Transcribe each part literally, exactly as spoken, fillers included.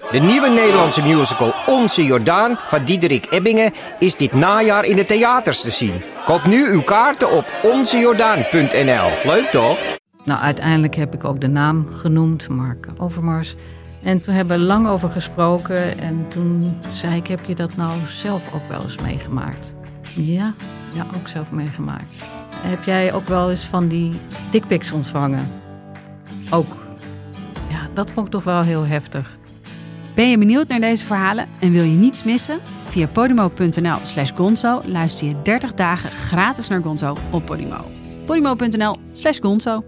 De nieuwe Nederlandse musical Onze Jordaan van Diederik Ebbingen is dit najaar in de theaters te zien. Koop nu uw kaarten op onze jordaan punt n l. Leuk toch? Nou, uiteindelijk heb ik ook de naam genoemd, Mark Overmars. En toen hebben we lang over gesproken. En toen zei ik, heb je dat nou zelf ook wel eens meegemaakt? Ja, ja, ook zelf meegemaakt. Heb jij ook wel eens van die dickpics ontvangen? Ook. Ja, dat vond ik toch wel heel heftig. Ben je benieuwd naar deze verhalen en wil je niets missen? Via podimo punt n l slash gonzo luister je dertig dagen gratis naar Gonzo op Podimo. podimo punt n l slash gonzo.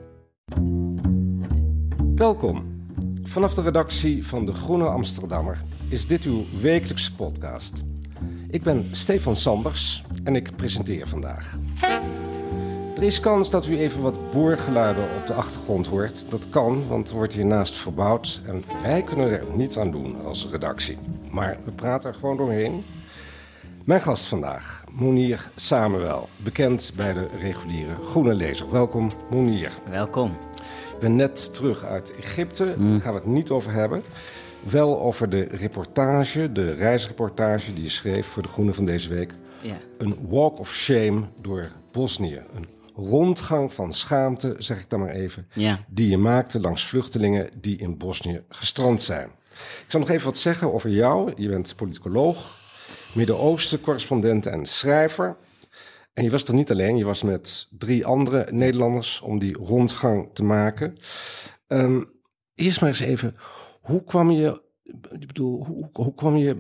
Welkom. Vanaf de redactie van De Groene Amsterdammer is dit uw wekelijkse podcast. Ik ben Stefan Sanders en ik presenteer vandaag. Er is kans dat u even wat boorgeluiden op de achtergrond hoort. Dat kan, want er wordt hiernaast verbouwd en wij kunnen er niets aan doen als redactie. Maar we praten er gewoon doorheen. Mijn gast vandaag, Mounir Samuel, bekend bij de reguliere Groene Lezer. Welkom, Mounir. Welkom. Ik ben net terug uit Egypte, mm. daar gaan we het niet over hebben. Wel over de reportage, de reisreportage die je schreef voor de Groene van deze week. Ja. Een walk of shame door Bosnië. Een rondgang van schaamte, zeg ik dan maar even, ja. die je maakte langs vluchtelingen die in Bosnië gestrand zijn. Ik zal nog even wat zeggen over jou. Je bent politicoloog, Midden-Oosten-correspondent en schrijver. En je was er niet alleen, je was met drie andere Nederlanders om die rondgang te maken. Um, eerst maar eens even, hoe kwam je, ik bedoel, hoe, hoe kwam je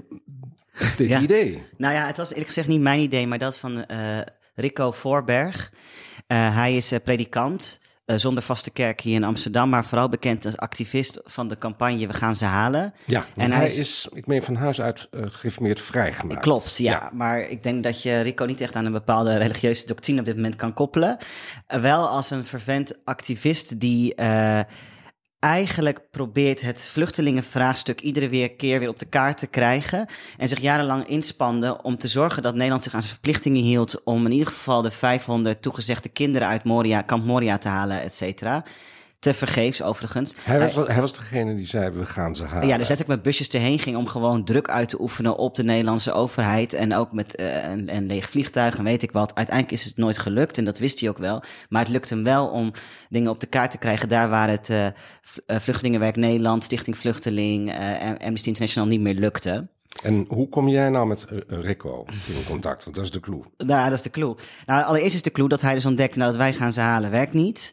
op dit ja. idee? Nou ja, het was eerlijk gezegd niet mijn idee, maar dat van uh, Rico Voorberg. Uh, hij is uh, predikant, uh, zonder vaste kerk hier in Amsterdam, maar vooral bekend als activist van de campagne We Gaan Ze Halen. Ja, en hij, hij is, is, ik meen van huis uit uh, gereformeerd vrijgemaakt. Klopt, ja. ja. Maar ik denk dat je Rico niet echt aan een bepaalde religieuze doctrine op dit moment kan koppelen. Uh, wel als een fervent activist die Uh, eigenlijk probeert het vluchtelingenvraagstuk iedere weer keer weer op de kaart te krijgen en zich jarenlang inspande om te zorgen dat Nederland zich aan zijn verplichtingen hield om in ieder geval de vijfhonderd toegezegde kinderen uit Moria, kamp Moria te halen, et cetera. Te vergeefs overigens. Hij was, hij was degene die zei, we gaan ze halen. Ja, dus letterlijk met busjes erheen ging om gewoon druk uit te oefenen op de Nederlandse overheid. En ook met uh, een, een leeg vliegtuig en weet ik wat. Uiteindelijk is het nooit gelukt en dat wist hij ook wel. Maar het lukte hem wel om dingen op de kaart te krijgen. Daar waar het uh, Vluchtelingenwerk Nederland, Stichting Vluchteling, uh, Amnesty International niet meer lukte. En hoe kom jij nou met uh, Rico in contact? Want dat is de clue. Nou, dat is de clue. Nou, allereerst is de clue dat hij dus ontdekte, nou, dat Wij Gaan Ze Halen werkt niet.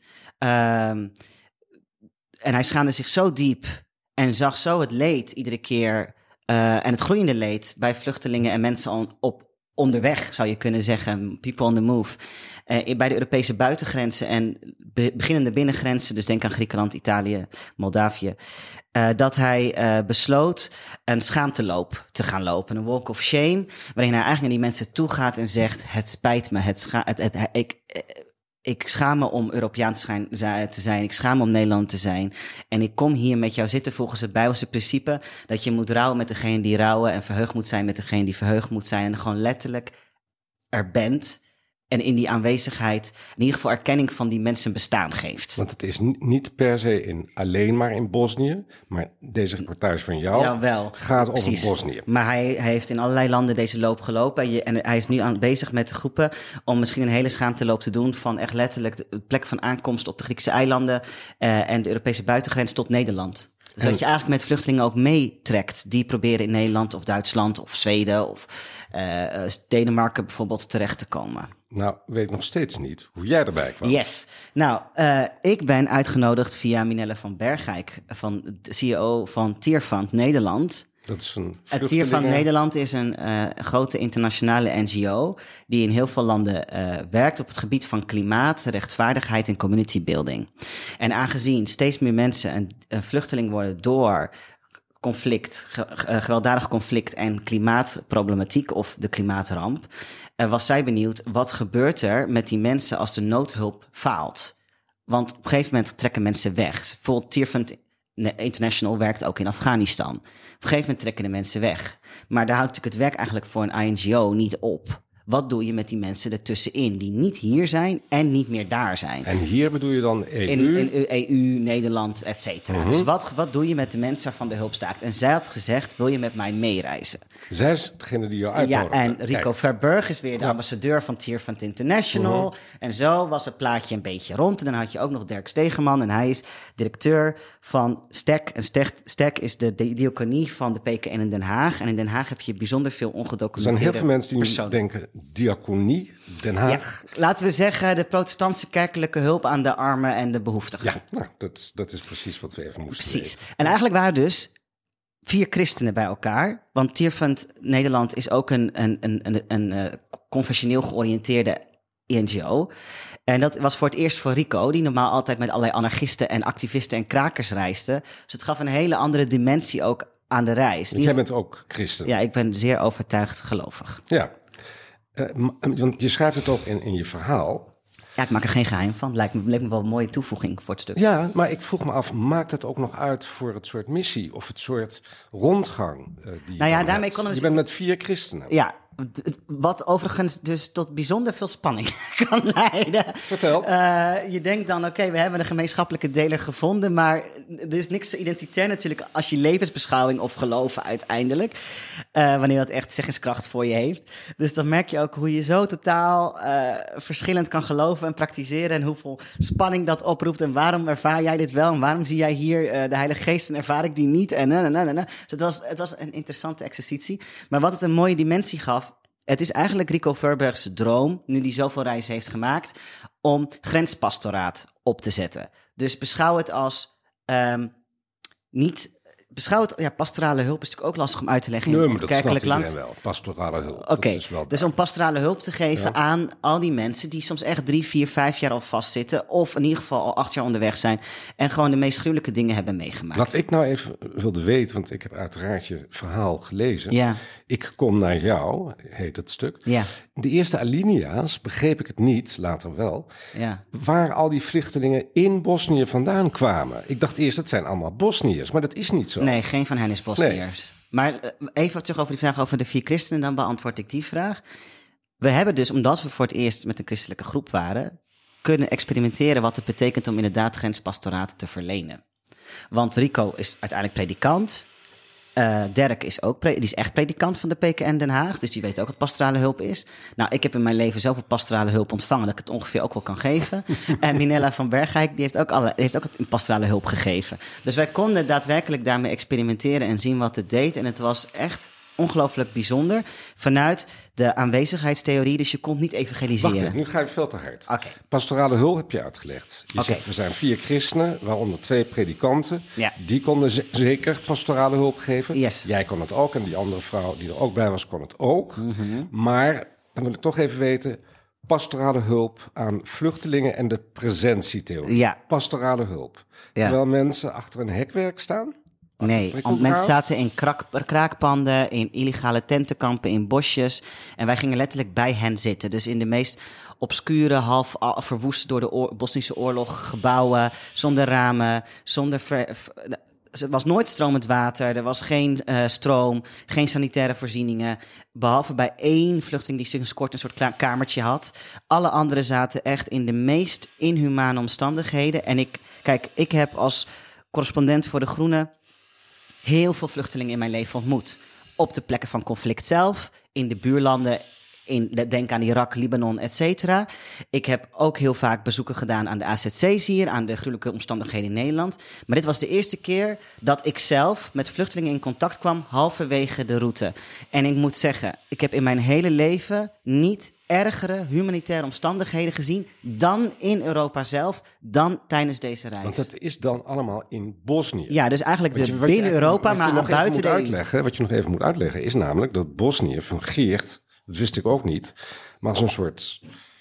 Um, En hij schaamde zich zo diep en zag zo het leed iedere keer uh, en het groeiende leed bij vluchtelingen en mensen on, op onderweg, zou je kunnen zeggen, people on the move, uh, bij de Europese buitengrenzen en be- beginnende binnengrenzen, dus denk aan Griekenland, Italië, Moldavië, uh, dat hij uh, besloot een schaamteloop te gaan lopen, een walk of shame, waarin hij eigenlijk naar die mensen toe gaat en zegt, het spijt me, het scha- het, het, het, ik... Ik schaam me om Europeaan te zijn. Ik schaam me om Nederland te zijn. En ik kom hier met jou zitten volgens het Bijbelse principe dat je moet rouwen met degene die rouwen en verheugd moet zijn met degene die verheugd moet zijn. En gewoon letterlijk er bent en in die aanwezigheid in ieder geval erkenning van die mensen bestaan geeft. Want het is niet per se in, alleen maar in Bosnië, maar deze reportage van jou ja, wel. gaat Precies. over Bosnië. Maar hij, hij heeft in allerlei landen deze loop gelopen en, je, en hij is nu aan, bezig met de groepen om misschien een hele schaamteloop te doen van echt letterlijk de plek van aankomst op de Griekse eilanden uh, en de Europese buitengrens tot Nederland. Dus en dat je eigenlijk met vluchtelingen ook meetrekt. Die proberen in Nederland of Duitsland of Zweden of uh, Denemarken bijvoorbeeld terecht te komen. Nou, weet ik nog steeds niet hoe jij erbij kwam. Yes. Nou, uh, ik ben uitgenodigd via Minelle van Bergijk, van de C E O van Tearfund Nederland. Dat is een Het Tearfund Nederland is een uh, grote internationale N G O die in heel veel landen uh, werkt op het gebied van klimaat, rechtvaardigheid en community building. En aangezien steeds meer mensen een, een vluchteling worden door conflict, ge, uh, gewelddadig conflict en klimaatproblematiek of de klimaatramp, uh, was zij benieuwd wat gebeurt er met die mensen als de noodhulp faalt. Want op een gegeven moment trekken mensen weg. Bijvoorbeeld Tearfund International werkt ook in Afghanistan. Op een gegeven moment trekken de mensen weg. Maar daar houdt natuurlijk het werk eigenlijk voor een I N G O niet op. Wat doe je met die mensen ertussenin die niet hier zijn en niet meer daar zijn? En hier bedoel je dan E U? In, in E U, Nederland, et cetera. Mm-hmm. Dus wat, wat doe je met de mensen waarvan de hulp staakt? En zij had gezegd, wil je met mij meereizen? Zij is degene die jou Ja, uitnodigde. en Rico Kijk. Verburg is weer de Ja. ambassadeur van Tearfund International. Mm-hmm. En zo was het plaatje een beetje rond. En dan had je ook nog Dirk Stegeman en hij is directeur van STEC. En STEC, STEC is de di- diaconie van de P K N in Den Haag. En in Den Haag heb je bijzonder veel Er ongedocumenteerde zijn heel veel mensen die nu personen. denken, diaconie, Den Ja, Haag. laten we zeggen de protestantse kerkelijke hulp aan de armen en de behoeftigen. Ja, nou, dat, dat is precies wat we even moesten Precies. weten. En eigenlijk waren dus vier christenen bij elkaar. Want Tearfund Nederland is ook een, een, een, een, een uh, confessioneel georiënteerde N G O. En dat was voor het eerst voor Rico, die normaal altijd met allerlei anarchisten en activisten en krakers reisde. Dus het gaf een hele andere dimensie ook aan de reis. Want Die- jij bent ook christen. Ja, ik ben zeer overtuigd gelovig. Ja. Uh, m- want je schrijft het ook in, in je verhaal. Ja, ik maak er geen geheim van. Het lijkt me, leek me wel een mooie toevoeging voor het stuk. Ja, maar ik vroeg me af, maakt het ook nog uit voor het soort missie of het soort rondgang uh, die je Nou ja, dan daarmee hebt? kon het- Je bent met vier christenen. Ja, d- wat overigens dus tot bijzonder veel spanning kan leiden. Vertel. Uh, je denkt dan, oké, we hebben een gemeenschappelijke deler gevonden, maar er is niks zo identitair natuurlijk als je levensbeschouwing of geloven uiteindelijk. Uh, wanneer dat echt zeggingskracht voor je heeft. Dus dan merk je ook hoe je zo totaal uh, verschillend kan geloven en praktiseren en hoeveel spanning dat oproept en waarom ervaar jij dit wel en waarom zie jij hier uh, de Heilige Geest en ervaar ik die niet en na, na, na, na. Dus het was, het was een interessante exercitie. Maar wat het een mooie dimensie gaf, het is eigenlijk Rico Verburg's droom, nu hij zoveel reizen heeft gemaakt, om grenspastoraat op te zetten. Dus beschouw het als um, niet... Beschouw het... Ja, pastorale hulp is natuurlijk ook lastig om uit te leggen in Nee, maar het dat snapt kerkelijk iedereen land. wel. Pastorale hulp. Oké, dat is wel dus om pastorale hulp te geven Ja. aan al die mensen die soms echt drie, vier, vijf jaar al vastzitten, of in ieder geval al acht jaar onderweg zijn en gewoon de meest gruwelijke dingen hebben meegemaakt. Wat ik nou even wilde weten, want ik heb uiteraard je verhaal gelezen. Ja. Ik kom naar jou, heet het stuk. Ja, De eerste alinea's, begreep ik het niet, later wel, ja. waar al die vluchtelingen in Bosnië vandaan kwamen. Ik dacht eerst, dat zijn allemaal Bosniërs, maar dat is niet zo. Nee, geen van hen is Bosniërs. Maar uh, even terug over die vraag over de vier christenen, dan beantwoord ik die vraag. We hebben dus, omdat we voor het eerst met een christelijke groep waren, kunnen experimenteren wat het betekent om inderdaad grenspastoraat te verlenen. Want Rico is uiteindelijk predikant. Uh, Dirk is ook pre- die is echt predikant van de P K N Den Haag, dus die weet ook wat pastorale hulp is. Nou, ik heb in mijn leven zoveel pastorale hulp ontvangen dat ik het ongeveer ook wel kan geven. En Minella van Bergijk, die heeft ook, alle, die heeft ook een pastorale hulp gegeven. Dus wij konden daadwerkelijk daarmee experimenteren en zien wat het deed. En het was echt ongelooflijk bijzonder vanuit de aanwezigheidstheorie. Dus je kon niet evangeliseren. Wacht even, nu ga je veel te hard. Oké. Pastorale hulp heb je uitgelegd. Je Oké. zegt, we zijn vier christenen, waaronder twee predikanten. Ja. Die konden z- zeker pastorale hulp geven. Yes. Jij kon het ook en die andere vrouw die er ook bij was, kon het ook. Mhm. Maar, dan wil ik toch even weten, pastorale hulp aan vluchtelingen en de presentietheorie. Ja. Pastorale hulp. Ja. Terwijl mensen achter een hekwerk staan. achter Nee, prikkeldraad. want mensen zaten in krak, kraakpanden, in illegale tentenkampen, in bosjes. En wij gingen letterlijk bij hen zitten. Dus in de meest obscure, half a- verwoest door de oor- Bosnische oorlog gebouwen, zonder ramen, zonder... Ver, ver- er was nooit stromend water, er was geen uh, stroom, geen sanitaire voorzieningen. Behalve bij één vluchteling die sinds kort een soort kla- kamertje had. Alle anderen zaten echt in de meest inhumane omstandigheden. En ik, kijk, ik heb als correspondent voor De Groene heel veel vluchtelingen in mijn leven ontmoet. Op de plekken van conflict zelf, in de buurlanden, in, denk aan Irak, Libanon, et cetera. Ik heb ook heel vaak bezoeken gedaan aan de A Z C's hier, aan de gruwelijke omstandigheden in Nederland. Maar dit was de eerste keer dat ik zelf met vluchtelingen in contact kwam, halverwege de route. En ik moet zeggen, ik heb in mijn hele leven niet ergere humanitaire omstandigheden gezien dan in Europa zelf, dan tijdens deze reis. Want dat is dan allemaal in Bosnië. Ja, dus eigenlijk Wat de je- wat je binnen eigenlijk- Europa, wat je maar nog aan even buiten moet de E U. uitleggen, Wat je nog even moet uitleggen is namelijk dat Bosnië fungeert, dat wist ik ook niet, maar als een soort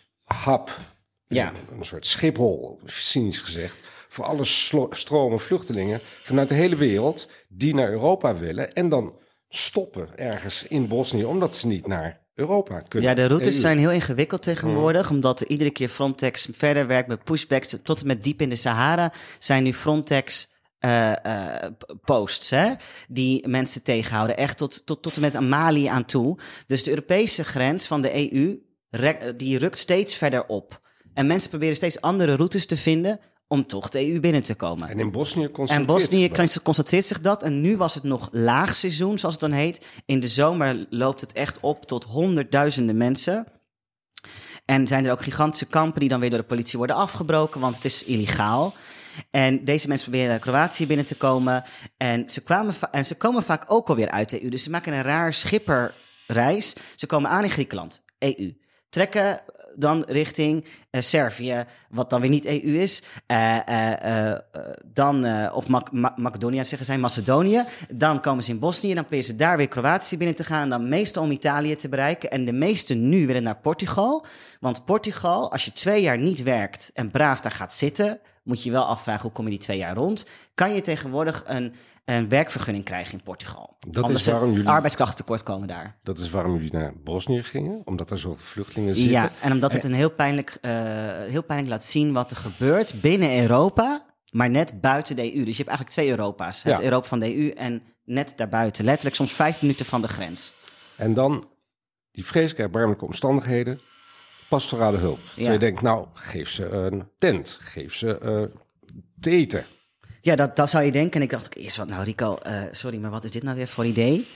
hub, Ja. een, een soort Schiphol, cynisch gezegd, voor alle slo- stromen vluchtelingen vanuit de hele wereld die naar Europa willen en dan stoppen ergens in Bosnië omdat ze niet naar Europa kunnen. Ja, de routes E U. zijn heel ingewikkeld tegenwoordig, omdat er iedere keer Frontex verder werkt met pushbacks tot en met diep in de Sahara. Zijn nu Frontex uh, uh, posts, hè, die mensen tegenhouden. Echt tot, tot, tot en met aan Mali aan toe. Dus de Europese grens van de E U, rek, die rukt steeds verder op. En mensen proberen steeds andere routes te vinden om toch de E U binnen te komen. En in Bosnië concentreert, en Bosnië zich dat. concentreert zich dat. En nu was het nog laagseizoen, zoals het dan heet. In de zomer loopt het echt op tot honderdduizenden mensen. En zijn er ook gigantische kampen die dan weer door de politie worden afgebroken, want het is illegaal. En deze mensen proberen Kroatië binnen te komen. En ze, kwamen va- en ze komen vaak ook alweer uit de E U. Dus ze maken een raar schipperreis. Ze komen aan in Griekenland, E U. Trekken dan richting uh, Servië, wat dan weer niet E U is. Uh, uh, uh, dan, uh, of Mac- Ma- Macedonië zeggen zij, Macedonië. Dan komen ze in Bosnië, dan proberen ze daar weer Kroatië binnen te gaan. En dan meestal om Italië te bereiken. En de meesten nu willen naar Portugal. Want Portugal, als je twee jaar niet werkt en braaf daar gaat zitten, moet je wel afvragen hoe kom je die twee jaar rond. Kan je tegenwoordig een, een werkvergunning krijgen in Portugal? Dat Anders is waarom jullie... arbeidskrachten tekort komen daar. Dat is waarom jullie naar Bosnië gingen, omdat er zoveel vluchtelingen zitten. Ja, en omdat het een heel pijnlijk, uh, heel pijnlijk laat zien wat er gebeurt binnen Europa, maar net buiten de E U. Dus je hebt eigenlijk twee Europa's. Het Ja. Europa van de E U en net daarbuiten. Letterlijk soms vijf minuten van de grens. En dan die vreselijke erbarmelijke omstandigheden, pastorale hulp. Ja. Je denkt, nou, geef ze een tent, geef ze uh, te eten. Ja, dat, dat zou je denken. En ik dacht ook eerst, wat nou Rico, uh, sorry, maar wat is dit nou weer voor idee?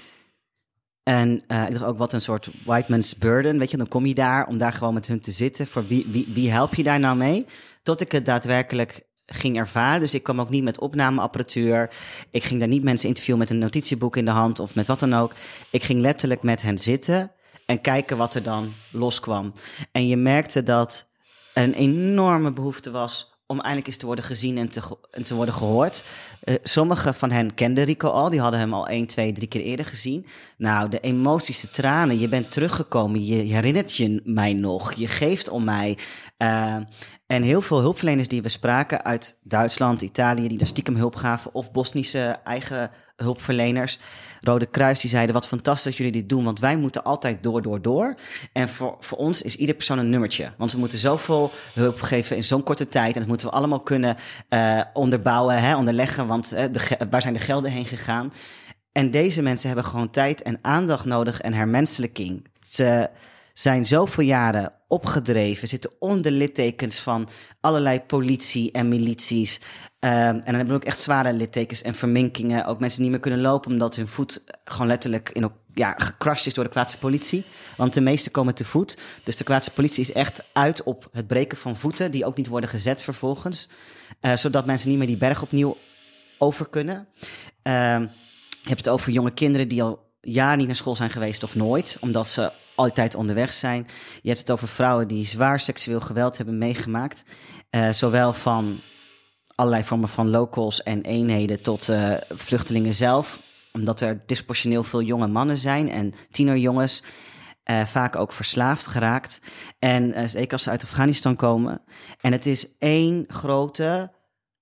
En uh, ik dacht ook, wat een soort white man's burden. Weet je, dan kom je daar om daar gewoon met hun te zitten. Voor wie, wie, wie help je daar nou mee? Tot ik het daadwerkelijk ging ervaren. Dus ik kwam ook niet met opnameapparatuur. Ik ging daar niet mensen interviewen met een notitieboek in de hand of met wat dan ook. Ik ging letterlijk met hen zitten en kijken wat er dan loskwam. En je merkte dat er een enorme behoefte was om eindelijk eens te worden gezien en te, en te worden gehoord. Uh, sommige van hen kenden Rico al. Die hadden hem al één, twee, drie keer eerder gezien. Nou, de emoties, de tranen. Je bent teruggekomen. Je herinnert je mij nog. Je geeft om mij. Uh, en heel veel hulpverleners die we spraken uit Duitsland, Italië, die daar stiekem hulp gaven, of Bosnische eigen hulpverleners, Rode Kruis, die zeiden, wat fantastisch dat jullie dit doen, want wij moeten altijd door, door, door. En voor, voor ons is ieder persoon een nummertje. Want we moeten zoveel hulp geven in zo'n korte tijd. En dat moeten we allemaal kunnen uh, onderbouwen, hè, onderleggen, want uh, de, waar zijn de gelden heen gegaan? En deze mensen hebben gewoon tijd en aandacht nodig en hermenselijking. Ze zijn zoveel jaren opgedreven, zitten onder littekens van allerlei politie en milities. Um, en dan hebben we ook echt zware littekens en verminkingen. Ook mensen niet meer kunnen lopen omdat hun voet gewoon letterlijk in, ja, gecrashed is door de Kroatische politie. Want de meesten komen te voet. Dus de Kroatische politie is echt uit op het breken van voeten, die ook niet worden gezet vervolgens. Uh, zodat mensen niet meer die berg opnieuw over kunnen. Uh, je hebt het over jonge kinderen die al jaren niet naar school zijn geweest of nooit, omdat ze altijd onderweg zijn. Je hebt het over vrouwen die zwaar seksueel geweld hebben meegemaakt. Uh, zowel van allerlei vormen van locals en eenheden tot uh, vluchtelingen zelf. Omdat er disproportioneel veel jonge mannen zijn en tienerjongens. Uh, vaak ook verslaafd geraakt. En uh, zeker als ze uit Afghanistan komen. En het is één grote...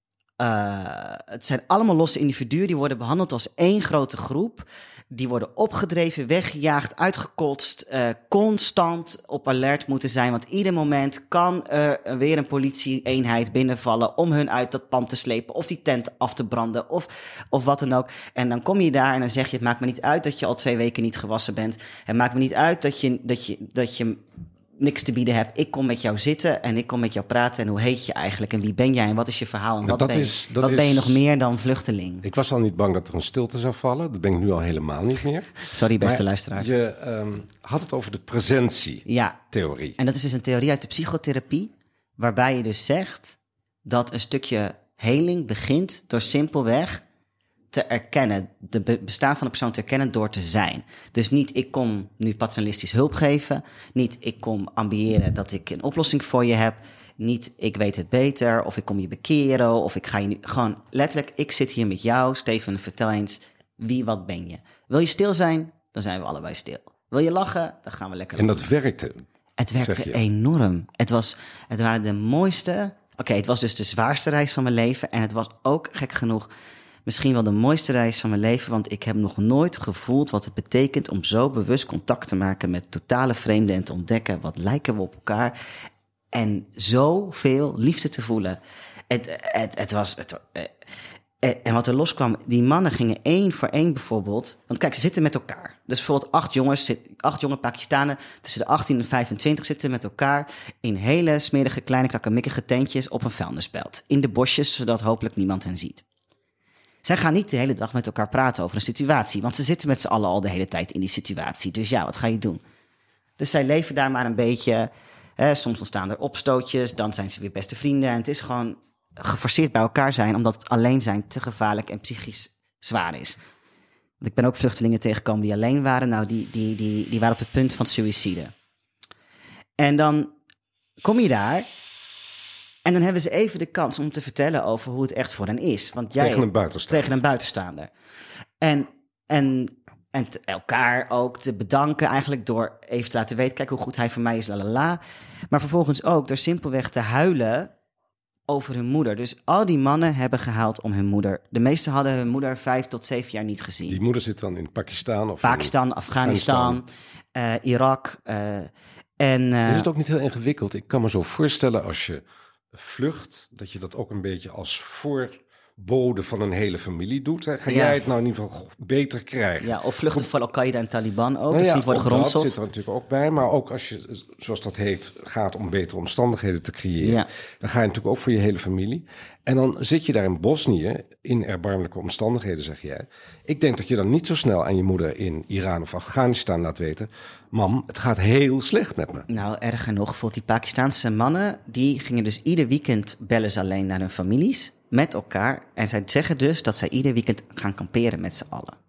Uh, het zijn allemaal losse individuen, die worden behandeld als één grote groep. Die worden opgedreven, weggejaagd, uitgekotst, uh, constant op alert moeten zijn. Want ieder moment kan er weer een politie-eenheid binnenvallen om hun uit dat pand te slepen of die tent af te branden of, of wat dan ook. En dan kom je daar en dan zeg je, het maakt me niet uit dat je al twee weken niet gewassen bent. Het maakt me niet uit dat je, dat je, dat je niks te bieden hebt. Ik kom met jou zitten en ik kom met jou praten. En hoe heet je eigenlijk? En wie ben jij? En wat is je verhaal? En wat, dat ben, is, je, dat wat is... ben je nog meer dan vluchteling? Ik was al niet bang dat er een stilte zou vallen. Dat ben ik nu al helemaal niet meer. Sorry, beste maar luisteraars. Je um, had het over de presentie-theorie. Ja, en dat is dus een theorie uit de psychotherapie, waarbij je dus zegt dat een stukje heling begint door simpelweg te erkennen, de be- bestaan van de persoon te erkennen door te zijn. Dus niet ik kom nu paternalistisch hulp geven, niet ik kom ambiëren dat ik een oplossing voor je heb, niet ik weet het beter, of ik kom je bekeren, of ik ga je nu... Gewoon letterlijk, ik zit hier met jou, Steven, vertel eens, wie, wat ben je? Wil je stil zijn? Dan zijn we allebei stil. Wil je lachen? Dan gaan we lekker En lachen. dat werkte. Het werkte enorm. Het, was, het waren de mooiste... Oké, okay, het was dus de zwaarste reis van mijn leven. En het was ook, gek genoeg, misschien wel de mooiste reis van mijn leven. Want ik heb nog nooit gevoeld wat het betekent om zo bewust contact te maken met totale vreemden. En te ontdekken, wat lijken we op elkaar. En zoveel liefde te voelen. Het, het, het was... Het, En, en wat er loskwam, die mannen gingen één voor één bijvoorbeeld... Want kijk, ze zitten met elkaar. Dus bijvoorbeeld acht jongens, acht jonge Pakistanen... tussen de achttien en vijfentwintig zitten met elkaar... in hele smerige, kleine, krakkemikkige tentjes op een vuilnisbelt. In de bosjes, zodat hopelijk niemand hen ziet. Zij gaan niet de hele dag met elkaar praten over een situatie... want ze zitten met z'n allen al de hele tijd in die situatie. Dus ja, wat ga je doen? Dus zij leven daar maar een beetje... Hè, soms ontstaan er opstootjes, dan zijn ze weer beste vrienden... en het is gewoon... geforceerd bij elkaar zijn, omdat het alleen zijn te gevaarlijk en psychisch zwaar is. Ik ben ook vluchtelingen tegengekomen die alleen waren. Nou, die, die, die, die waren op het punt van suïcide. En dan kom je daar en dan hebben ze even de kans om te vertellen over hoe het echt voor hen is. Want jij, tegen een buitenstaander. Tegen een buitenstaander. En, en, en te, elkaar ook te bedanken eigenlijk door even te laten weten, kijk hoe goed hij voor mij is, lalala. Maar vervolgens ook door simpelweg te huilen over hun moeder. Dus al die mannen hebben gehuild om hun moeder. De meesten hadden hun moeder vijf tot zeven jaar niet gezien. Die moeder zit dan in Pakistan? Of Pakistan, Afghanistan, Afghanistan. Uh, Irak. Uh, en, uh, is het ook niet heel ingewikkeld? Ik kan me zo voorstellen als je vlucht, dat je dat ook een beetje als voorbode van een hele familie doet. Hè? Ga ja. jij het nou in ieder geval beter krijgen? Ja, of vluchten voor Al-Qaeda en Taliban ook, nou dus ja, niet worden geronseld. Dat zit er natuurlijk ook bij, maar ook als je, zoals dat heet, gaat om betere omstandigheden te creëren, ja. dan ga je natuurlijk ook voor je hele familie. En dan zit je daar in Bosnië, in erbarmelijke omstandigheden, zeg jij. Ik denk dat je dan niet zo snel aan je moeder in Iran of Afghanistan laat weten, mam, het gaat heel slecht met me. Nou, erger nog, bijvoorbeeld die Pakistaanse mannen, die gingen dus ieder weekend bellen ze alleen naar hun families, met elkaar. En zij zeggen dus dat zij ieder weekend gaan kamperen met z'n allen.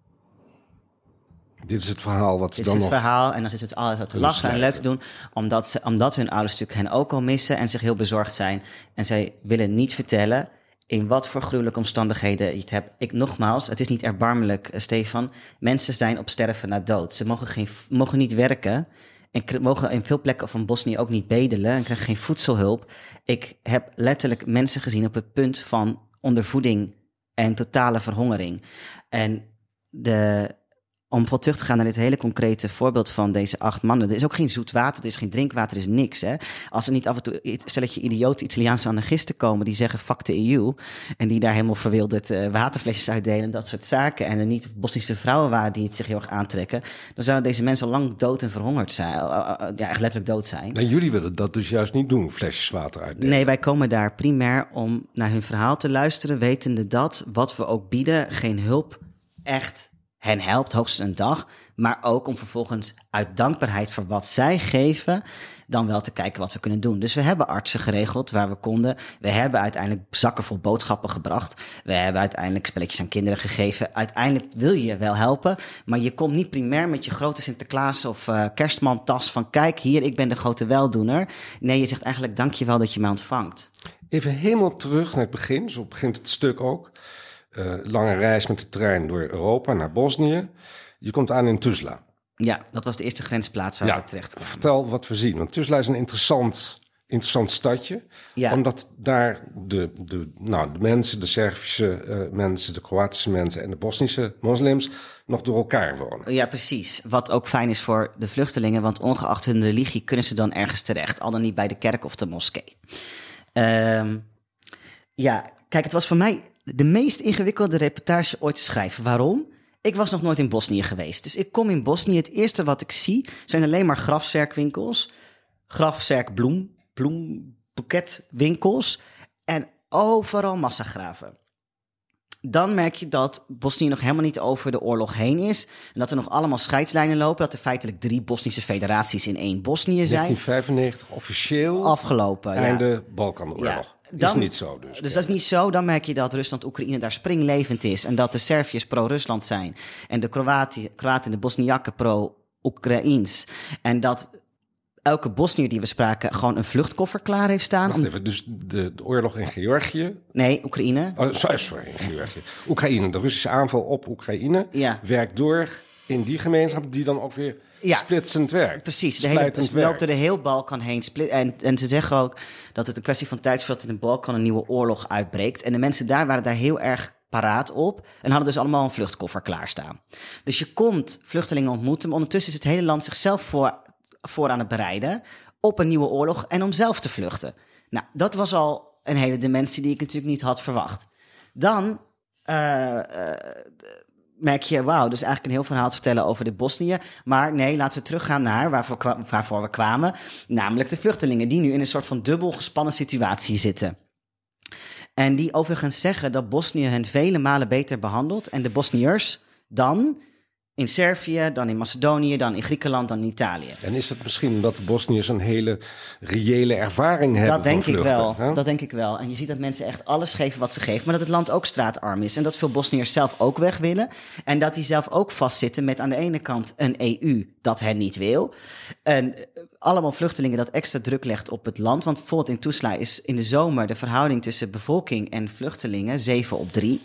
Dit is het verhaal wat ze dan nog... Dit is het verhaal en dan is het altijd te lachen en leuk te doen. Omdat, ze, omdat hun ouders natuurlijk hen ook al missen en zich heel bezorgd zijn. En zij willen niet vertellen in wat voor gruwelijke omstandigheden je het hebt. Ik, nogmaals, het is niet erbarmelijk, Stefan. Mensen zijn op sterven na dood. Ze mogen, geen, mogen niet werken en mogen in veel plekken van Bosnië ook niet bedelen en krijgen geen voedselhulp. Ik heb letterlijk mensen gezien op het punt van ondervoeding en totale verhongering. En de... Om wat terug te gaan naar dit hele concrete voorbeeld van deze acht mannen. Er is ook geen zoet water, er is geen drinkwater, er is niks. Hè? Als er niet af en toe een stelletje idiote Italiaanse anarchisten komen die zeggen fuck de E U. En die daar helemaal verwilderd uh, waterflesjes uitdelen, dat soort zaken. En er niet Bosnische vrouwen waren die het zich heel erg aantrekken. Dan zouden deze mensen al lang dood en verhongerd zijn. Uh, uh, ja, echt letterlijk dood zijn. En jullie willen dat dus juist niet doen, flesjes water uitdelen? Nee, wij komen daar primair om naar hun verhaal te luisteren, wetende dat wat we ook bieden geen hulp echt hen helpt, hoogstens een dag, maar ook om vervolgens uit dankbaarheid voor wat zij geven, dan wel te kijken wat we kunnen doen. Dus we hebben artsen geregeld waar we konden. We hebben uiteindelijk zakken vol boodschappen gebracht. We hebben uiteindelijk spelletjes aan kinderen gegeven. Uiteindelijk wil je wel helpen, maar je komt niet primair met je grote Sinterklaas of uh, kerstmantas van kijk hier, ik ben de grote weldoener. Nee, je zegt eigenlijk dankjewel dat je mij ontvangt. Even helemaal terug naar het begin, zo begint het stuk ook. Uh, lange reis met de trein door Europa naar Bosnië. Je komt aan in Tuzla. Ja, dat was de eerste grensplaats waar ja, we terecht kwamen. Vertel wat we zien. Want Tuzla is een interessant, interessant stadje. Ja. Omdat daar de, de, nou, de mensen, de Servische uh, mensen, de Kroatische mensen en de Bosnische moslims nog door elkaar wonen. Ja, precies. Wat ook fijn is voor de vluchtelingen. Want ongeacht hun religie kunnen ze dan ergens terecht. Al dan niet bij de kerk of de moskee. Um, ja, kijk, het was voor mij de meest ingewikkelde reportage ooit te schrijven. Waarom? Ik was nog nooit in Bosnië geweest. Dus ik kom in Bosnië. Het eerste wat ik zie zijn alleen maar grafzerkwinkels. Grafzerkbloem, bloemboeketwinkels. En overal massagraven. Dan merk je dat Bosnië nog helemaal niet over de oorlog heen is. En dat er nog allemaal scheidslijnen lopen. Dat er feitelijk drie Bosnische federaties in één Bosnië zijn. negentien vijfennegentig officieel afgelopen. Einde ja. Balkanoorlog. Ja, dan, is niet zo dus. Dus dat is niet zo. Dan merk je dat Rusland-Oekraïne daar springlevend is. En dat de Serviërs pro-Rusland zijn. En de Kroaten en de Bosniakken pro-Oekraïens. En dat elke Bosniër die we spraken gewoon een vluchtkoffer klaar heeft staan. Wacht even, dus de, de oorlog in Georgië? Nee, Oekraïne. Oh, sorry, sorry, in Georgië. Oekraïne, de Russische aanval op Oekraïne ja. werkt door in die gemeenschap die dan ook weer ja. splitsend werkt. Precies, de hele, het loopt door de heel Balkan heen. Split, en, en ze zeggen ook dat het een kwestie van tijd is voordat in de Balkan een nieuwe oorlog uitbreekt. En de mensen daar waren daar heel erg paraat op en hadden dus allemaal een vluchtkoffer klaarstaan. Dus je komt vluchtelingen ontmoeten, maar ondertussen is het hele land zichzelf voor, voor aan het bereiden op een nieuwe oorlog en om zelf te vluchten. Nou, dat was al een hele dimensie die ik natuurlijk niet had verwacht. Dan uh, uh, merk je, wauw, dus eigenlijk een heel verhaal te vertellen over de Bosnië. Maar nee, laten we teruggaan naar waarvoor, waarvoor we kwamen. Namelijk de vluchtelingen die nu in een soort van dubbel gespannen situatie zitten. En die overigens zeggen dat Bosnië hen vele malen beter behandelt en de Bosniërs dan in Servië, dan in Macedonië, dan in Griekenland, dan in Italië. En is het misschien omdat de Bosniërs een hele reële ervaring hebben dat denk van ik vluchten? wel. Hè? Dat denk ik wel. En je ziet dat mensen echt alles geven wat ze geven, maar dat het land ook straatarm is. En dat veel Bosniërs zelf ook weg willen. En dat die zelf ook vastzitten met aan de ene kant een E U dat hen niet wil. En allemaal vluchtelingen dat extra druk legt op het land. Want bijvoorbeeld in Tuzla is in de zomer de verhouding tussen bevolking en vluchtelingen zeven op drie.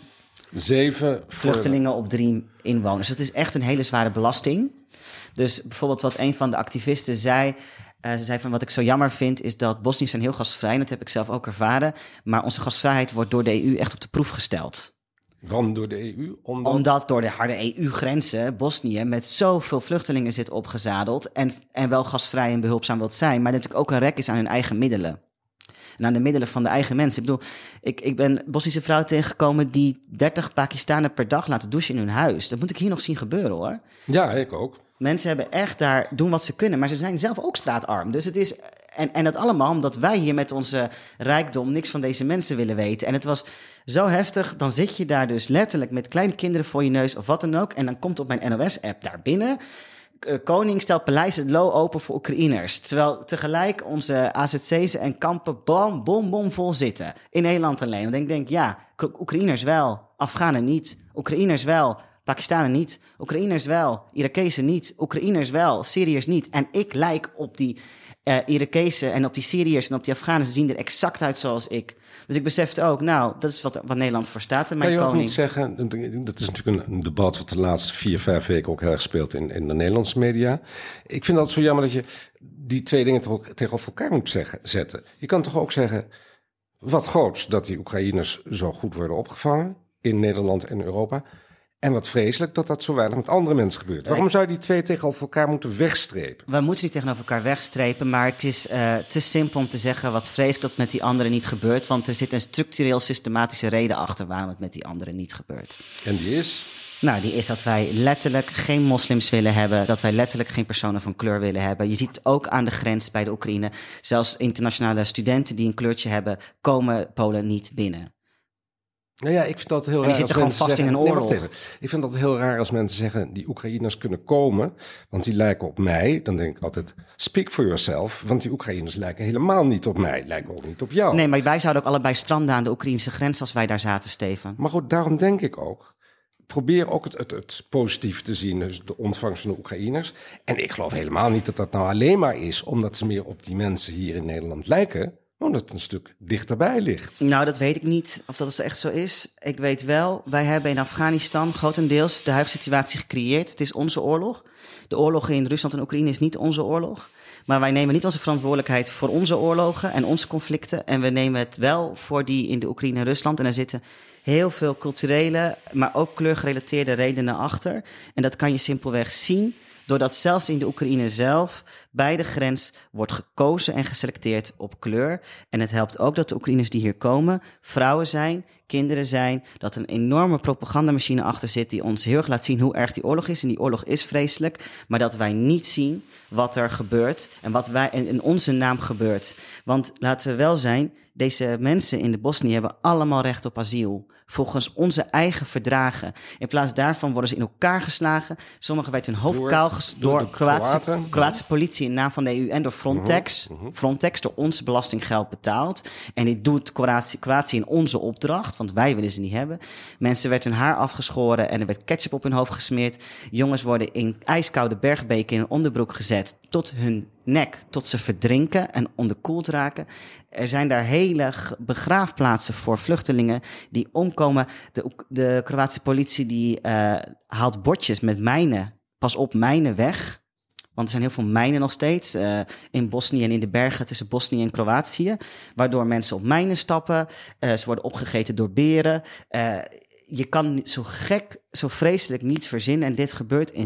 Zeven vluchtelingen op drie inwoners. Het is echt een hele zware belasting. Dus bijvoorbeeld wat een van de activisten zei... Uh, ze zei van wat ik zo jammer vind is dat Bosniërs zijn heel gastvrij. En dat heb ik zelf ook ervaren. Maar onze gastvrijheid wordt door de E U echt op de proef gesteld. Waarom door de E U? Omdat... Omdat door de harde E U-grenzen Bosnië met zoveel vluchtelingen zit opgezadeld. En, en wel gastvrij en behulpzaam wilt zijn. Maar natuurlijk ook een rek is aan hun eigen middelen. En aan de middelen van de eigen mensen. Ik bedoel, ik, ik ben Bosnische vrouwen tegengekomen die dertig Pakistanen per dag laten douchen in hun huis. Dat moet ik hier nog zien gebeuren, hoor. Ja, ik ook. Mensen hebben echt daar doen wat ze kunnen, maar ze zijn zelf ook straatarm. Dus het is, en, en dat allemaal omdat wij hier met onze rijkdom niks van deze mensen willen weten. En het was zo heftig, dan zit je daar dus letterlijk met kleine kinderen voor je neus of wat dan ook. En dan komt op mijn N O S-app daar binnen... Koning stelt Paleis het Loo open voor Oekraïners. Terwijl tegelijk onze A Z C's en kampen bom, bom, bom vol zitten. In Nederland alleen. Want ik denk, ja, Oekraïners wel, Afghanen niet. Oekraïners wel, Pakistanen niet. Oekraïners wel, Irakezen niet. Oekraïners wel, Syriërs niet. En ik lijk op die uh, Irakezen en op die Syriërs en op die Afghanen. Ze zien er exact uit zoals ik. Dus ik besefte ook, nou, dat is wat, wat Nederland voor staat. En mijn kan je koning... ook niet zeggen, dat is natuurlijk een, een debat wat de laatste vier, vijf weken ook heel erg speelt in, in de Nederlandse media. Ik vind dat zo jammer dat je die twee dingen toch ook tegenover elkaar moet zeggen, zetten. Je kan toch ook zeggen, wat groots dat die Oekraïners zo goed worden opgevangen in Nederland en Europa. En wat vreselijk dat dat zo weinig met andere mensen gebeurt. Waarom zou je die twee tegenover elkaar moeten wegstrepen? We moeten niet tegenover elkaar wegstrepen, maar het is uh, te simpel om te zeggen wat vreselijk dat met die anderen niet gebeurt. Want er zit een structureel systematische reden achter waarom het met die anderen niet gebeurt. En die is? Nou, die is dat wij letterlijk geen moslims willen hebben. Dat wij letterlijk geen personen van kleur willen hebben. Je ziet het ook aan de grens bij de Oekraïne. Zelfs internationale studenten die een kleurtje hebben, komen Polen niet binnen. Nou ja, ik vind dat heel raar. Die zitten gewoon vast zeggen, in een oorlog. Nee, wacht even. Ik vind dat heel raar als mensen zeggen, die Oekraïners kunnen komen, want die lijken op mij. Dan denk ik altijd, speak for yourself, want die Oekraïners lijken helemaal niet op mij, lijken ook niet op jou. Nee, maar wij zouden ook allebei stranden aan de Oekraïnse grens als wij daar zaten, Stefan. Maar goed, daarom denk ik ook, probeer ook het, het, het positieve te zien, dus de ontvangst van de Oekraïners. En ik geloof helemaal niet dat dat nou alleen maar is, omdat ze meer op die mensen hier in Nederland lijken, omdat het een stuk dichterbij ligt. Nou, dat weet ik niet of dat echt zo is. Ik weet wel, wij hebben in Afghanistan grotendeels de huidige situatie gecreëerd. Het is onze oorlog. De oorlog in Rusland en Oekraïne is niet onze oorlog. Maar wij nemen niet onze verantwoordelijkheid voor onze oorlogen en onze conflicten. En we nemen het wel voor die in de Oekraïne en Rusland. En daar zitten heel veel culturele, maar ook kleurgerelateerde redenen achter. En dat kan je simpelweg zien doordat zelfs in de Oekraïne zelf bij de grens wordt gekozen en geselecteerd op kleur. En het helpt ook dat de Oekraïners die hier komen vrouwen zijn, kinderen zijn, dat een enorme propagandamachine achter zit die ons heel erg laat zien hoe erg die oorlog is. En die oorlog is vreselijk, maar dat wij niet zien wat er gebeurt en wat wij in onze naam gebeurt. Want laten we wel zijn, deze mensen in de Bosnië hebben allemaal recht op asiel. Volgens onze eigen verdragen. In plaats daarvan worden ze in elkaar geslagen. Sommigen werden hun hoofd kaal ges- door, door Kroatische, Kroaten, Kroatische politie in naam van de E U en door Frontex. Uh-huh, uh-huh. Frontex door ons belastinggeld betaald. En dit doet Kroatië, Kroatië in onze opdracht, want wij willen ze niet hebben. Mensen werden hun haar afgeschoren en er werd ketchup op hun hoofd gesmeerd. Jongens worden in ijskoude bergbeken in een onderbroek gezet tot hun nek, tot ze verdrinken en onderkoeld raken. Er zijn daar hele begraafplaatsen voor vluchtelingen die omkomen. De, de Kroatische politie die uh, haalt bordjes met mijnen. Pas op, mijnen weg. Want er zijn heel veel mijnen nog steeds uh, in Bosnië en in de bergen tussen Bosnië en Kroatië. Waardoor mensen op mijnen stappen. Uh, ze worden opgegeten door beren. Uh, je kan zo gek, zo vreselijk niet verzinnen. En dit gebeurt in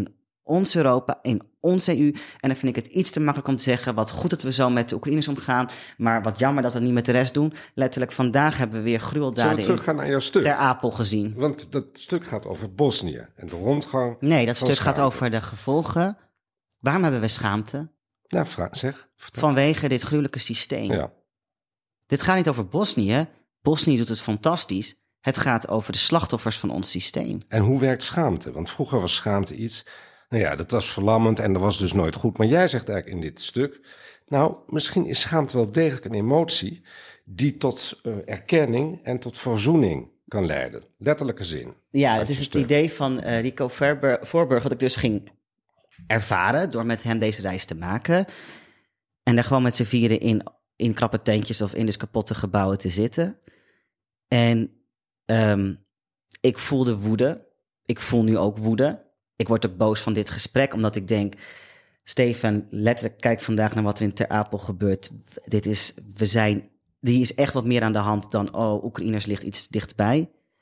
ons Europa, in ons E U. En dan vind ik het iets te makkelijk om te zeggen, wat goed dat we zo met de Oekraïners omgaan, maar wat jammer dat we het niet met de rest doen. Letterlijk, vandaag hebben we weer gruweldaden Zullen we teruggaan naar jouw stuk? Ter Apel gezien. Want dat stuk gaat over Bosnië en de rondgang. Nee, dat van stuk schaamte. gaat over de gevolgen. Waarom hebben we schaamte? Nou, vraag, zeg. Vertel. Vanwege dit gruwelijke systeem. Ja. Dit gaat niet over Bosnië. Bosnië doet het fantastisch. Het gaat over de slachtoffers van ons systeem. En hoe werkt schaamte? Want vroeger was schaamte iets, nou ja, dat was verlammend en dat was dus nooit goed. Maar jij zegt eigenlijk in dit stuk, nou, misschien is schaamte wel degelijk een emotie die tot uh, erkenning en tot verzoening kan leiden. Letterlijke zin. Ja, uit dat is je het stuk. idee van uh, Rico Verber, Voorburg, wat ik dus ging ervaren door met hem deze reis te maken. En daar gewoon met z'n vieren in, in krappe tentjes of in dus kapotte gebouwen te zitten. En um, ik voelde woede. Ik voel nu ook woede. Ik word ook boos van dit gesprek, omdat ik denk, Stefan, letterlijk kijk vandaag naar wat er in Ter Apel gebeurt. Dit is, we zijn, die is echt wat meer aan de hand dan, oh, Oekraïners ligt iets dichtbij.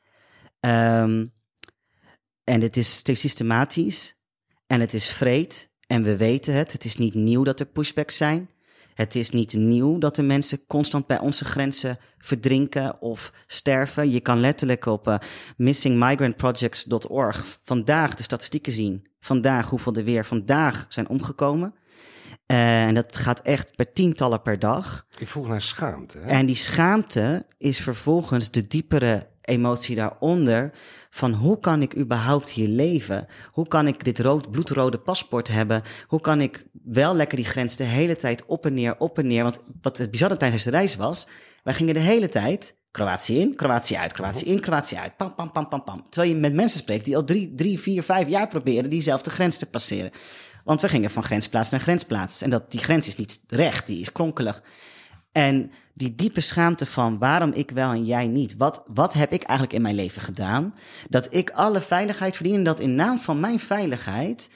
Um, en het is, het is systematisch en het is wreed en we weten het. Het is niet nieuw dat er pushbacks zijn. Het is niet nieuw dat de mensen constant bij onze grenzen verdrinken of sterven. Je kan letterlijk op uh, missing migrant projects dot org vandaag de statistieken zien. Vandaag hoeveel er weer vandaag zijn omgekomen. Uh, en dat gaat echt per tientallen per dag. Ik vroeg naar schaamte. Hè? En die schaamte is vervolgens de diepere emotie daaronder van hoe kan ik überhaupt hier leven? Hoe kan ik dit rood, bloedrode paspoort hebben? Hoe kan ik wel lekker die grens de hele tijd op en neer, op en neer? Want wat het bizarre tijdens de reis was, wij gingen de hele tijd Kroatië in, Kroatië uit, Kroatië in, Kroatië uit. Pam, pam, pam, pam, pam. Terwijl je met mensen spreekt die al drie, drie, vier, vijf jaar proberen diezelfde grens te passeren. Want we gingen van grensplaats naar grensplaats. En dat, die grens is niet recht, die is kronkelig. En die diepe schaamte van waarom ik wel en jij niet. Wat, wat heb ik eigenlijk in mijn leven gedaan? Dat ik alle veiligheid verdien en dat in naam van mijn veiligheid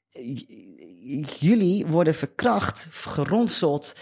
jullie worden verkracht, geronseld,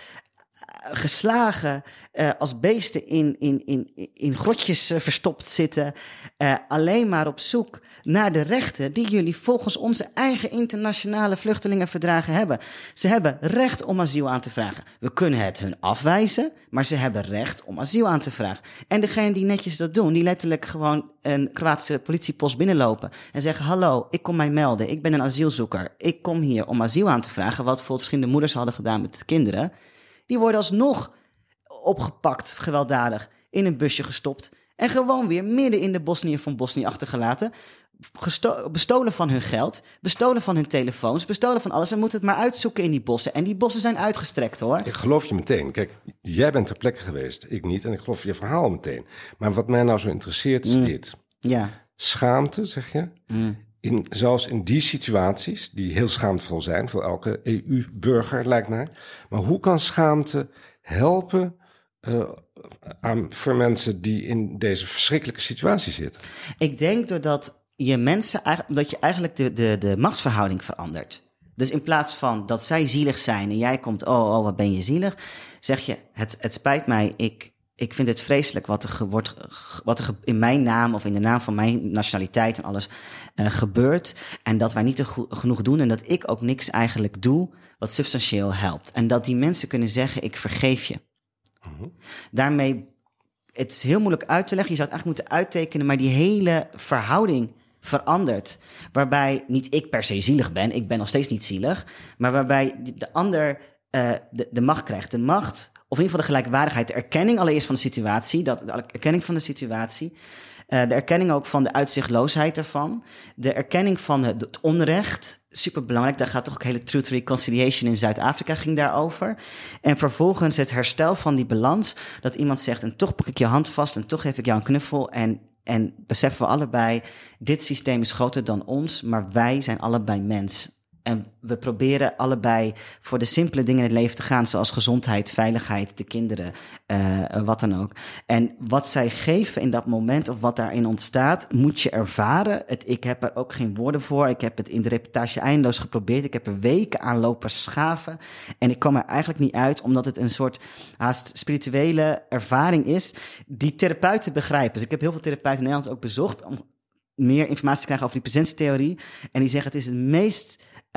geslagen, uh, als beesten in, in, in, in grotjes uh, verstopt zitten. Uh, alleen maar op zoek naar de rechten die jullie volgens onze eigen internationale vluchtelingenverdragen hebben. Ze hebben recht om asiel aan te vragen. We kunnen het hun afwijzen, maar ze hebben recht om asiel aan te vragen. En degene die netjes dat doen, die letterlijk gewoon een Kroatische politiepost binnenlopen en zeggen, hallo, ik kom mij melden, ik ben een asielzoeker. Ik kom hier om asiel aan te vragen, wat bijvoorbeeld verschillende moeders hadden gedaan met kinderen. Die worden alsnog opgepakt, gewelddadig, in een busje gestopt en gewoon weer midden in de Bosnië van Bosnië achtergelaten. Gesto- bestolen van hun geld, bestolen van hun telefoons, bestolen van alles en moeten het maar uitzoeken in die bossen. En die bossen zijn uitgestrekt, hoor. Ik geloof je meteen. Kijk, jij bent ter plekke geweest, ik niet. En ik geloof je verhaal meteen. Maar wat mij nou zo interesseert is Mm. dit. Ja. Schaamte, zeg je. Mm. In, zelfs in die situaties, die heel schaamtevol zijn voor elke E U-burger, lijkt mij. Maar hoe kan schaamte helpen uh, aan, voor mensen die in deze verschrikkelijke situatie zitten? Ik denk doordat je mensen, dat je eigenlijk de, de, de machtsverhouding verandert. Dus in plaats van dat zij zielig zijn en jij komt, oh, oh, wat ben je zielig, zeg je, het, het spijt mij, ik, ik vind het vreselijk wat er, ge, wordt, wat er ge, in mijn naam of in de naam van mijn nationaliteit en alles uh, gebeurt. En dat wij niet te go- genoeg doen en dat ik ook niks eigenlijk doe wat substantieel helpt. En dat die mensen kunnen zeggen, ik vergeef je. Mm-hmm. Daarmee, het is heel moeilijk uit te leggen, je zou het eigenlijk moeten uittekenen, maar die hele verhouding verandert. Waarbij niet ik per se zielig ben, ik ben nog steeds niet zielig, maar waarbij de ander uh, de, de macht krijgt. De macht, of in ieder geval de gelijkwaardigheid, de erkenning allereerst van de situatie, dat, de erkenning van de situatie, uh, de erkenning ook van de uitzichtloosheid ervan, de erkenning van het, het onrecht, superbelangrijk, daar gaat toch ook hele Truth Reconciliation in Zuid-Afrika ging daarover. En vervolgens het herstel van die balans, dat iemand zegt, en toch pak ik je hand vast en toch geef ik jou een knuffel en En beseffen we allebei, dit systeem is groter dan ons, maar wij zijn allebei mens. En we proberen allebei voor de simpele dingen in het leven te gaan, zoals gezondheid, veiligheid, de kinderen, uh, wat dan ook. En wat zij geven in dat moment, of wat daarin ontstaat, moet je ervaren. Het, ik heb er ook geen woorden voor. Ik heb het in de reportage eindeloos geprobeerd. Ik heb er weken aan lopen schaven. En ik kwam er eigenlijk niet uit, omdat het een soort haast spirituele ervaring is, die therapeuten begrijpen. Dus ik heb heel veel therapeuten in Nederland ook bezocht, om meer informatie te krijgen over die presentietheorie. En die zeggen, het is het meest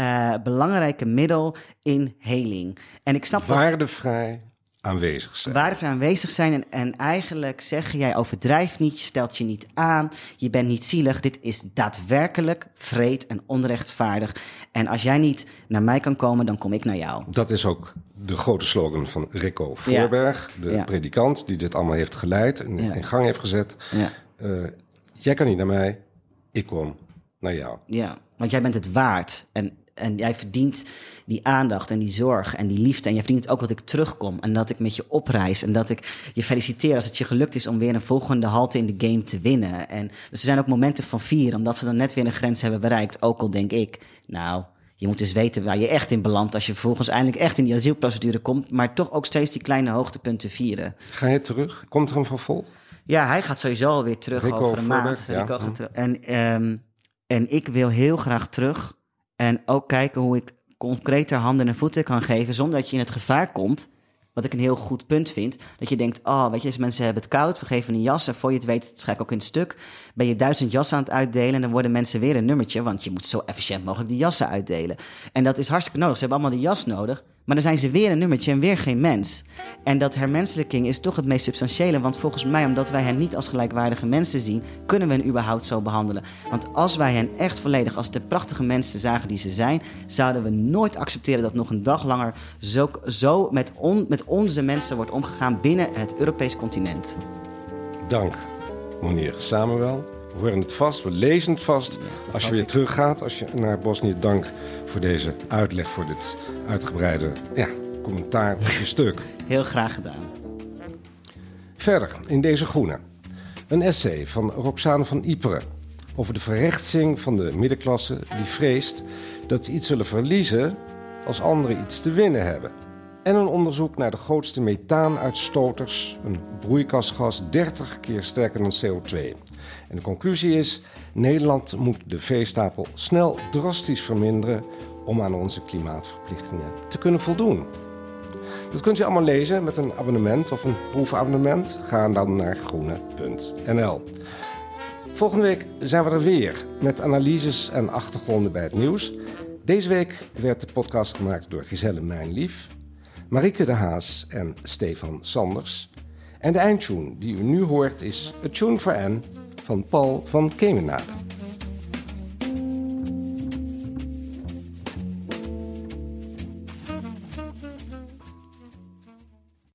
uh, belangrijke middel in heling. En ik snap Waardevrij aanwezig zijn. Waardevrij aanwezig zijn en, en eigenlijk zeggen, jij overdrijft niet, je stelt je niet aan, je bent niet zielig. Dit is daadwerkelijk wreed en onrechtvaardig. En als jij niet naar mij kan komen, dan kom ik naar jou. Dat is ook de grote slogan van Rico Voorberg, ja. de ja. predikant die dit allemaal heeft geleid en ja. in gang heeft gezet. Ja. Uh, jij kan niet naar mij, ik kom naar jou. Ja, want jij bent het waard en En jij verdient die aandacht en die zorg en die liefde. En jij verdient ook dat ik terugkom en dat ik met je opreis. En dat ik je feliciteer als het je gelukt is om weer een volgende halte in de game te winnen. En dus er zijn ook momenten van vieren, omdat ze dan net weer een grens hebben bereikt. Ook al denk ik, nou, je moet dus weten waar je echt in belandt als je vervolgens eindelijk echt in die asielprocedure komt. Maar toch ook steeds die kleine hoogtepunten vieren. Ga je terug? Komt er een vervolg? Ja, hij gaat sowieso alweer terug Rico over een Voorberg, maand. ja. Rico gaat terug. En, um, en ik wil heel graag terug. En ook kijken hoe ik concreter handen en voeten kan geven zonder dat je in het gevaar komt. Wat ik een heel goed punt vind. Dat je denkt, oh, weet je, deze mensen hebben het koud. We geven een jas en voor je het weet, het ga ik ook in het stuk. Ben je duizend jassen aan het uitdelen en dan worden mensen weer een nummertje. Want je moet zo efficiënt mogelijk die jassen uitdelen. En dat is hartstikke nodig. Ze hebben allemaal die jas nodig. Maar dan zijn ze weer een nummertje en weer geen mens. En dat hermenselijking is toch het meest substantiële. Want volgens mij, omdat wij hen niet als gelijkwaardige mensen zien, kunnen we hen überhaupt zo behandelen. Want als wij hen echt volledig als de prachtige mensen zagen die ze zijn, zouden we nooit accepteren dat nog een dag langer zo, zo met, on, met onze mensen wordt omgegaan binnen het Europees continent. Dank, meneer Samuel. We horen het vast, we lezen het vast. Als je weer teruggaat als je naar Bosnië, dank voor deze uitleg, voor dit uitgebreide ja, commentaar op je stuk. Heel graag gedaan. Verder, in deze groene. Een essay van Roxane van Iperen over de verrechtsing van de middenklasse die vreest dat ze iets zullen verliezen als anderen iets te winnen hebben. En een onderzoek naar de grootste methaanuitstoters, een broeikasgas dertig keer sterker dan C O twee. En de conclusie is, Nederland moet de veestapel snel drastisch verminderen om aan onze klimaatverplichtingen te kunnen voldoen. Dat kunt u allemaal lezen met een abonnement of een proefabonnement. Ga dan naar groene punt n l. Volgende week zijn we er weer met analyses en achtergronden bij het nieuws. Deze week werd de podcast gemaakt door Giselle Mijnlief, Marieke de Haas en Stefan Sanders. En de eindtune die u nu hoort is A Tune for Anne van Paul van Kemenade.